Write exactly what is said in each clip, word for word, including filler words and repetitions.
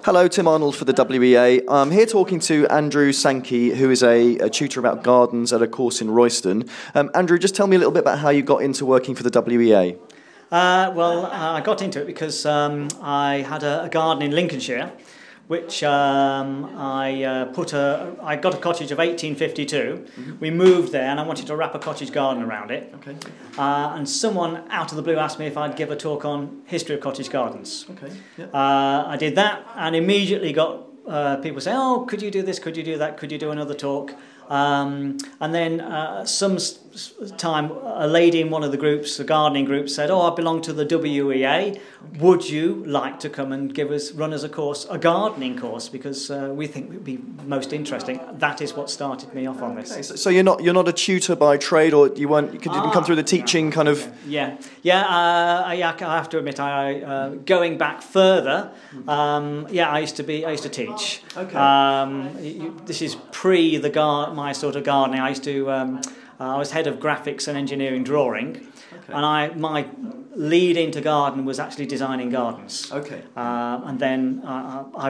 Hello, Tim Arnold for the W E A. I'm here talking to Andrew Sankey, who is a, a tutor about gardens at a course in Royston. Um, Andrew, just tell me a little bit about how you got into working for the W E A. Uh, well, uh, I got into it because um, I had a, a garden in Lincolnshire, which um, I uh, put a. I got a cottage of eighteen fifty-two. Mm-hmm. We moved there, and I wanted to wrap a cottage garden around it. Okay. Uh, and someone out of the blue asked me if I'd give a talk on history of cottage gardens. Okay. Yeah. Uh, I did that, and immediately got uh, people saying, "Oh, could you do this? Could you do that? Could you do another talk?" Um, and then uh, some time, a lady in one of the groups, a gardening group, said, "Oh, I belong to the W E A. Would you like to come and give us, run us a course, a gardening course? Because uh, we think it would be most interesting." That is what started me off on this. Okay, so, so you're not you're not a tutor by trade, or you weren't? You didn't ah, come through the teaching kind of. Yeah, yeah. Uh, I, I have to admit, I uh, going back further. Um, yeah, I used to be. I used to teach. Okay. Um, you, this is pre the gar- my sort of gardening. I used to. Um, Uh, I was head of graphics and engineering drawing, okay. and I my lead into garden was actually designing gardens. Okay. Uh, and then uh, I,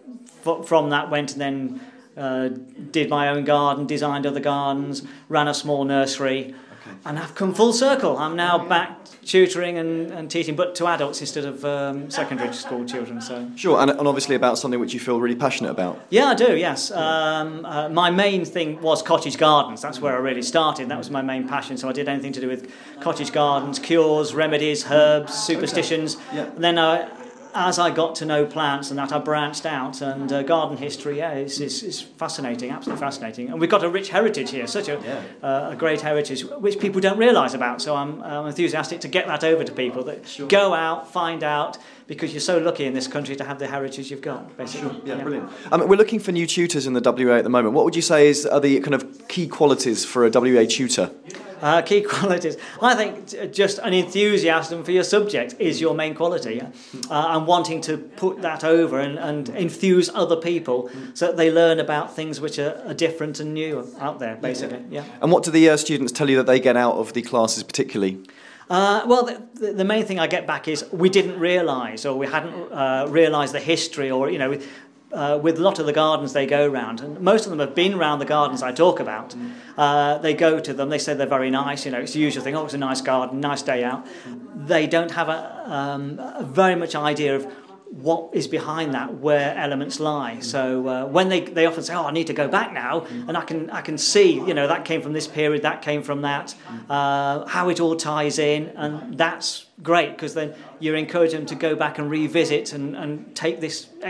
from that went and then uh, did my own garden, designed other gardens, ran a small nursery, okay. and I've come full circle. I'm now okay. back tutoring and, and teaching, but to adults instead of um, secondary school children. So sure, and, and obviously about something which you feel really passionate about. Yeah, I do. Yes, um, uh, my main thing was cottage gardens. That's where I really started. That was my main passion. So I did anything to do with cottage gardens, cures, remedies, herbs, superstitions. Okay. Yeah. And then I. As I got to know plants and that, I branched out, and uh, garden history, yeah, is, is, is fascinating, absolutely fascinating. And we've got a rich heritage here, such a, yeah. uh, a great heritage, which people don't realise about. So I'm uh, enthusiastic to get that over to people, that sure. go out, find out, because you're so lucky in this country to have the heritage you've got, basically. Sure. Yeah, yeah, brilliant. Um, we're looking for new tutors in the W A at the moment. What would you say is are the kind of key qualities for a W A tutor? Uh, key qualities. I think just an enthusiasm for your subject is your main quality, uh, and wanting to put that over and, and enthuse other people so that they learn about things which are, are different and new out there, basically. Yeah. yeah. And what do the uh, students tell you that they get out of the classes particularly? Uh, well, the, the main thing I get back is we didn't realise, or we hadn't uh, realised the history, or, you know, Uh, with a lot of the gardens they go round, and most of them have been around the gardens I talk about. Uh, they go to them, they say they're very nice, you know, it's the usual thing, oh, it's a nice garden, nice day out. They don't have a, um, a very much idea of what is behind that, where elements lie. So uh, when they they often say, oh, I need to go back now, and I can I can see, you know, that came from this period, that came from that, uh, how it all ties in, and that's great, because then you're encouraging them to go back and revisit and, and take this